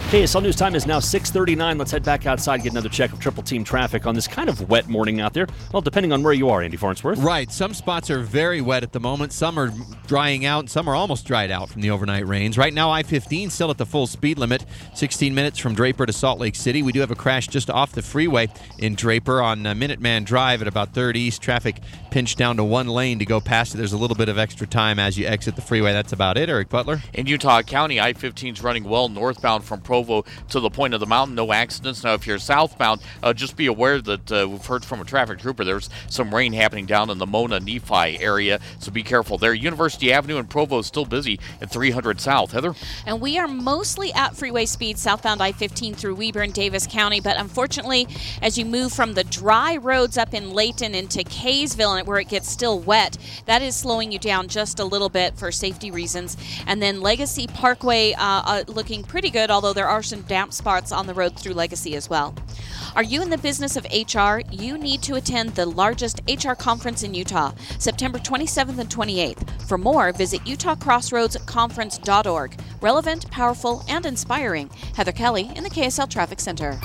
KSL News time is now 6:39. Let's head back outside, get another check of Triple Team traffic on this kind of wet morning out there. Well, depending on where you are, Andy Farnsworth. Right. Some spots are very wet at the moment. Some are drying out, and some are almost dried out from the overnight rains. Right now, I-15 still at the full speed limit, 16 minutes from Draper to Salt Lake City. We do have a crash just off the freeway in Draper on Minuteman Drive at about 3rd East. Traffic pinched down to one lane to go past it. There's a little bit of extra time as you exit the freeway. That's about it. Eric Butler. In Utah County, I-15 is running well northbound from Provo to the point of the mountain. No accidents. Now, if you're southbound, just be aware that we've heard from a traffic trooper there's some rain happening down in the Mona-Nephi area, so be careful there. University Avenue in Provo is still busy at 300 South. Heather? And we are mostly at freeway speed southbound I-15 through Weber and Davis County, but unfortunately, as you move from the dry roads up in Layton into Kaysville, and where it gets still wet, that is slowing you down just a little bit for safety reasons. And then Legacy Parkway looking pretty good, although there are some damp spots on the road through Legacy as well. Are you in the business of HR? You need to attend the largest HR conference in Utah, September 27th and 28th. For more, visit utahcrossroadsconference.org. Relevant, powerful, and inspiring. Heather Kelly in the KSL Traffic Center.